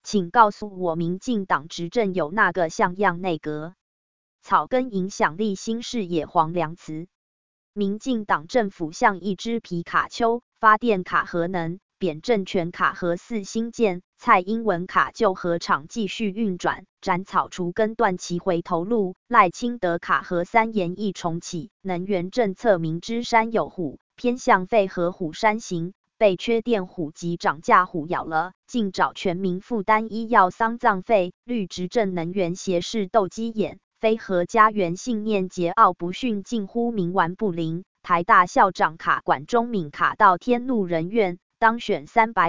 请告诉我民进党执政有那个像样内阁？草根影响力新视野黄良慈。民进党政府向一支皮卡丘、发电卡核能、扁政权卡核四新建，蔡英文卡就核厂继续运转，斩草除根断其回头路。赖清德卡核三研议重启，能源政策明知山有虎，偏向废核虎山行。被缺电虎及涨价虎咬了，竟找全民负担医药丧葬费。绿执政能源协士斗鸡眼，非核家园信念桀骜不驯，近乎冥顽不灵。台大校长卡管中闵卡到天怒人怨，当选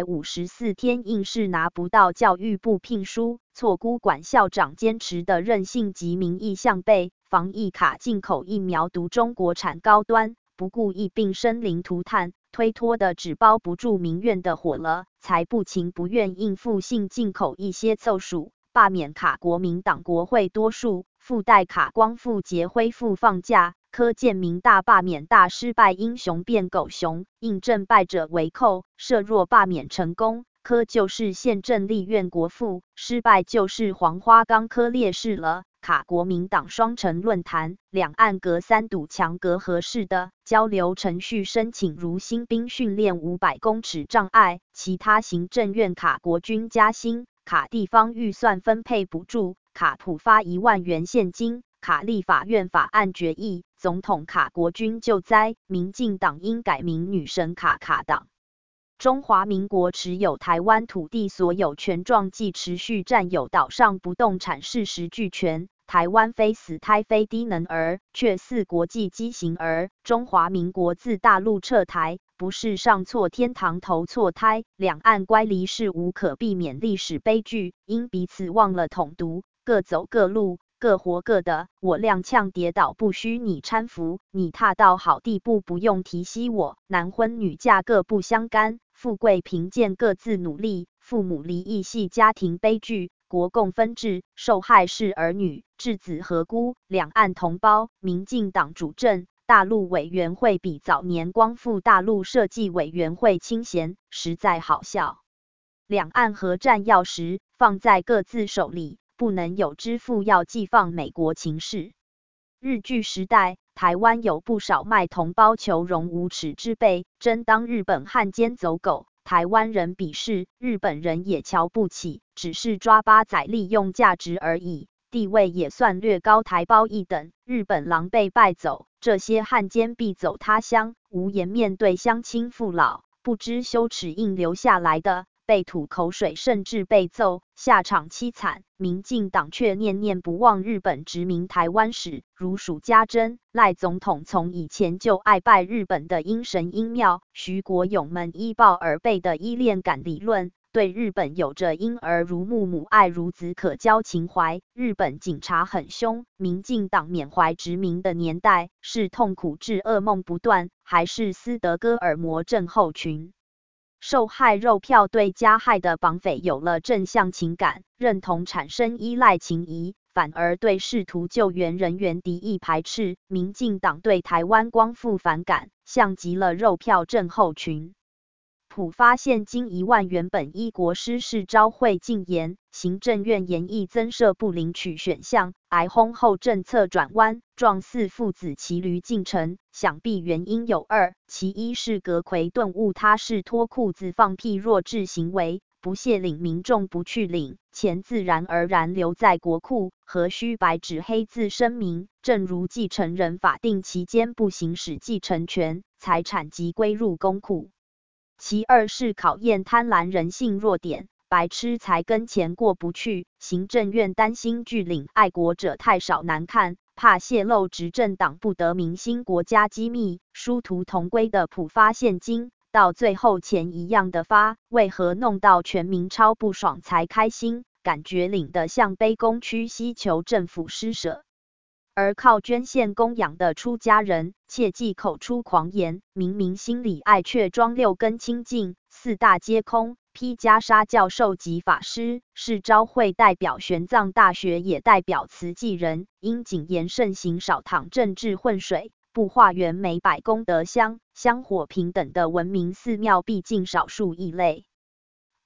354天硬是拿不到教育部聘书，错估管校长坚持的韧性及民意向背。防疫卡进口疫苗独中国产高端，不顾疫病生灵涂炭，推脱的纸包不住民怨的火了，才不情不愿应付性进口一些凑数，罢免卡国民党国会多数，附带卡光复节恢复放假。柯建明大罢免大失败，英雄变狗熊，印证败者为寇。设若罢免成功，柯就是宪政立院国父，失败就是黄花岗柯烈士了。卡国民党双城论坛，两岸隔三堵墙隔合适的交流程序申请，如新兵训练500公尺障碍，其他行政院卡国军加薪，卡地方预算分配补助，卡普发1万元现金，卡立法院法案决议，总统卡国军救灾，民进党应改名女神卡党。中华民国持有台湾土地所有权状，即持续占有岛上不动产事实具权。台湾非死胎非低能儿，却似国际畸形儿。中华民国自大陆撤台，不是上错天堂投错胎。两岸乖离是无可避免历史悲剧，因彼此忘了统独，各走各路，各活各的。我踉跄跌倒不需你搀扶，你踏到好地步不用提携我。男婚女嫁各不相干，富贵贫贱各自努力。父母离异系家庭悲剧，国共分治，受害是儿女，稚子何辜？两岸同胞，民进党主政，大陆委员会比早年光复大陆设计委员会清闲，实在好笑。两岸核战钥匙放在各自手里，不能有支付要寄放美国情势。日据时代，台湾有不少卖同胞求荣无耻之辈，真当日本汉奸走狗。台湾人鄙视，日本人也瞧不起，只是抓八仔利用价值而已，地位也算略高台胞一等。日本狼狈败走，这些汉奸必走他乡，无颜面对乡亲父老，不知羞耻硬留下来的，被吐口水甚至被揍，下场凄惨。民进党却念念不忘日本殖民台湾史，如数家珍。赖总统从以前就爱拜日本的阴神阴庙，徐国勇们依报而备的依恋感理论，对日本有着婴儿如母母爱如子可教情怀。日本警察很凶，民进党缅怀殖民的年代，是痛苦至噩梦不断，还是斯德哥尔摩症候群？受害肉票对加害的绑匪有了正向情感，认同产生依赖情谊，反而对试图救援人员敌意排斥。民进党对台湾光复反感，像极了肉票症候群。普发现金1万元本依国师事招会禁言，行政院研议增设不领取选项，挨轰后政策转弯，状似父子骑驴进城，想必原因有二：其一是阁揆顿悟他是脱裤子放屁弱智行为，不屑领民众不去领，钱自然而然留在国库，何须白纸黑字声明？正如继承人法定期间不行使继承权，财产即归入公库。其二是考验贪婪人性弱点，白痴才跟钱过不去。行政院担心拒领爱国者太少难看，怕泄露执政党不得民心国家机密，殊途同归的普发现金，到最后钱一样的发，为何弄到全民超不爽才开心？感觉领得像卑躬屈膝求政府施舍。而靠捐献供养的出家人，切忌口出狂言，明明心里爱却装6根清净，四大皆空。披袈裟教授及法师，是昭会代表玄奘大学也代表慈济人，应谨言慎行，少淌政治浑水，不化缘每百功德香，香火平等的文明寺庙毕竟少数异类。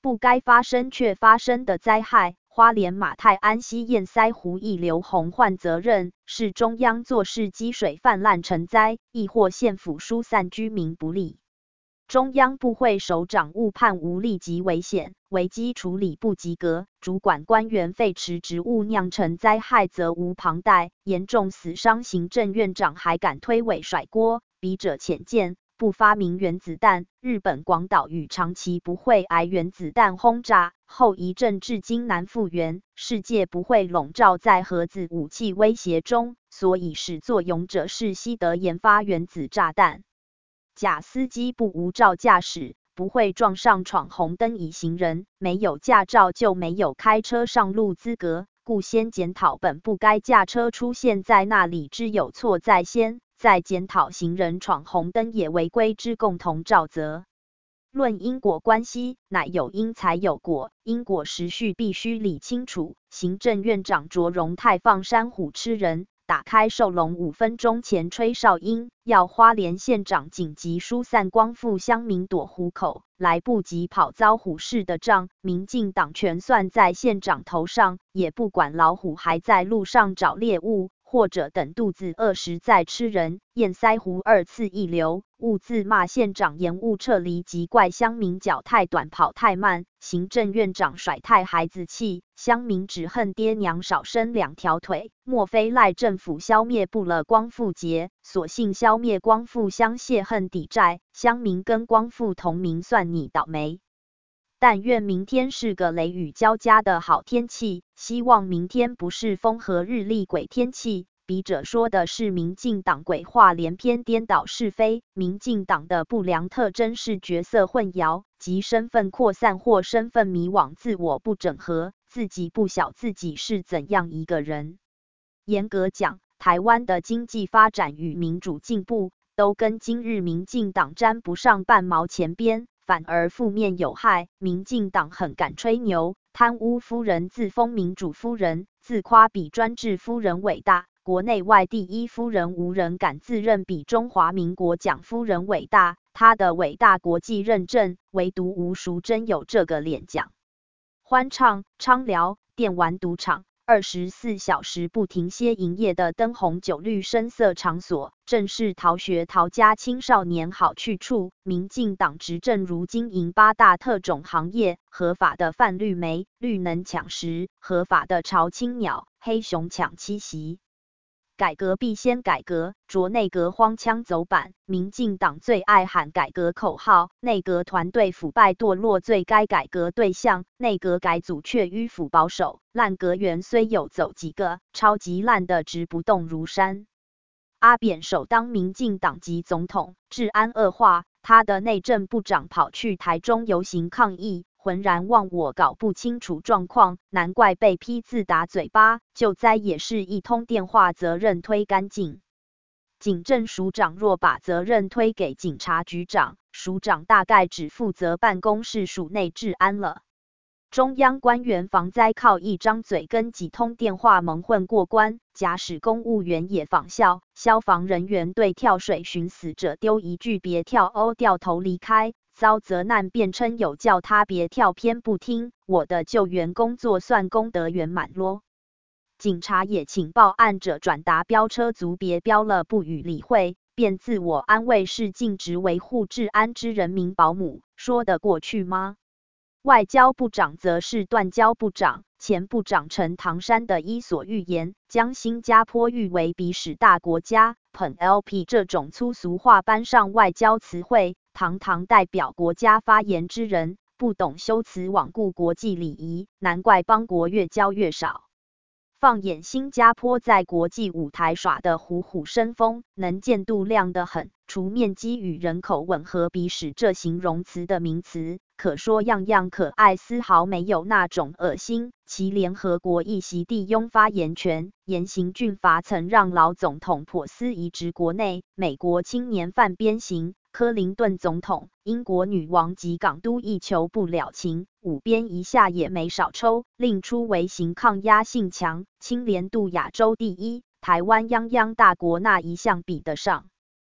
不该发生却发生的灾害，花莲马太安溪堰塞湖溢流洪患责任，是中央做事积水泛滥成灾，亦或县府疏散居民不力。中央部会首长误判无立即危险，危机处理不及格，主管官员废弛职务酿成灾害责无旁贷，严重死伤行政院长还敢推诿甩锅，笔者浅见。不发明原子弹，日本广岛屿长期不会挨原子弹轰炸，后遗症至今难复原，世界不会笼罩在核子武器威胁中，所以始作俑者是西德研发原子炸弹。甲司机不无照驾驶，不会撞上闯红灯以行人，没有驾照就没有开车上路资格，故先检讨本不该驾车出现在那里之有错在先。再检讨行人闯红灯也违规之共同肇责。论因果关系，乃有因才有果，因果时序必须理清楚。行政院长卓荣泰放山虎吃人，打开兽笼5分钟前吹哨音，要花莲县长紧急疏散光复乡民躲虎口，来不及跑遭虎市的账，民进党全算在县长头上，也不管老虎还在路上找猎物。或者等肚子饿时再吃人，堰塞湖2次溢流，误自骂县长延误撤离及怪乡民脚太短跑太慢，行政院长甩太孩子气，乡民只恨爹娘少生2条腿，莫非赖政府消灭不了光复节，索性消灭光复乡泄恨抵债，乡民跟光复同名算你倒霉。但愿明天是个雷雨交加的好天气，希望明天不是风和日丽鬼天气。笔者说的是民进党鬼话连篇颠倒是非，民进党的不良特征是角色混淆及身份扩散或身份迷惘，自我不整合，自己不晓自己是怎样一个人。严格讲，台湾的经济发展与民主进步都跟今日民进党沾不上半毛钱边，反而负面有害。民进党很敢吹牛，贪污夫人自封民主夫人，自夸比专制夫人伟大，国内外第一夫人无人敢自认比中华民国蒋夫人伟大，她的伟大国际认证，唯独吴淑珍有这个脸讲。欢唱、畅聊、电玩赌场，24小时不停歇营业的灯红酒绿声色场所，正是逃学逃家青少年好去处。民进党执政如今营8大特种行业，合法的贩绿莓、绿能抢食，合法的朝青鸟、黑熊抢栖息。改革必先改革，着内阁荒腔走板，民进党最爱喊改革口号，内阁团队腐败堕落最该改革对象，内阁改组却迂腐保守，烂阁员虽有走几个，超级烂的直不动如山。阿扁首当民进党籍总统，治安恶化，他的内政部长跑去台中游行抗议，浑然忘我，搞不清楚状况，难怪被批自打嘴巴。救灾也是一通电话责任推干净。警政署长若把责任推给警察局长，署长大概只负责办公室署内治安了。中央官员防灾靠一张嘴跟几通电话蒙混过关，假使公务员也仿效，消防人员对跳水寻死者丢一句别跳哦，掉头离开，遭责难辩称有叫他别跳偏不听，我的救援工作算功德圆满咯。警察也请报案者转达飙车族别飙了不予理会，便自我安慰是尽职维护治安之人民保姆，说得过去吗？外交部长则是断交部长，前部长陈唐山的伊索寓言，将新加坡誉为鼻屎大国家，捧 LP 这种粗俗话搬上外交词汇，堂堂代表国家发言之人，不懂修辞罔顾国际礼仪，难怪邦国越交越少。放眼新加坡在国际舞台耍得虎虎生风，能见度亮得很，除面积与人口吻合鼻屎这形容词的名词，可说样样可爱，丝毫没有那种恶心。其联合国一席地拥发言权，严刑峻法曾让老总统珀斯移植国内，美国青年犯鞭刑，克林顿总统、英国女王及港督一求不了情，5鞭一下也没少抽，令出微型抗压性强，清廉度亚洲第一，台湾泱泱大国那一项比得上？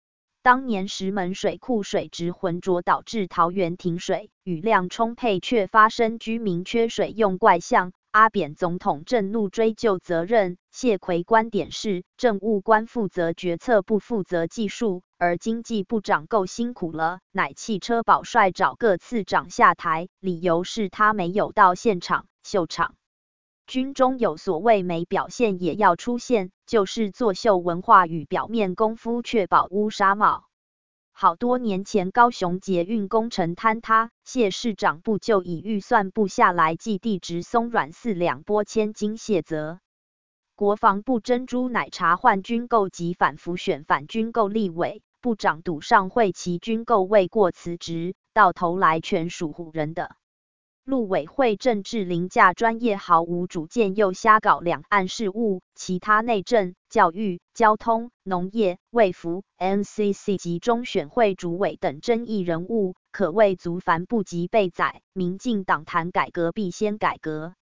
当年石门水库水质浑浊，导致桃园停水，雨量充沛却发生居民缺水用怪象。阿扁总统震怒追究责任，谢奎观点是政务官负责决策，不负责技术，而经济部长够辛苦了，乃汽车保帅找各次长下台，理由是他没有到现场秀场。军中有所谓没表现也要出现，就是作秀文化与表面功夫，确保乌纱帽。好多年前高雄捷运工程坍塌，谢市长不就以预算不下来即地质松软4两拨千金卸责。国防部珍珠奶茶换军购及反腐选反军购立委，部长赌上会期军购未过辞职，到头来全属唬人的。陆委会政治凌驾专业，毫无主见，又瞎搞两岸事务，其他内政、教育、交通、农业、卫福、NCC 及中选会主委等争议人物，可谓族繁不及备载。民进党谈改革必先改革。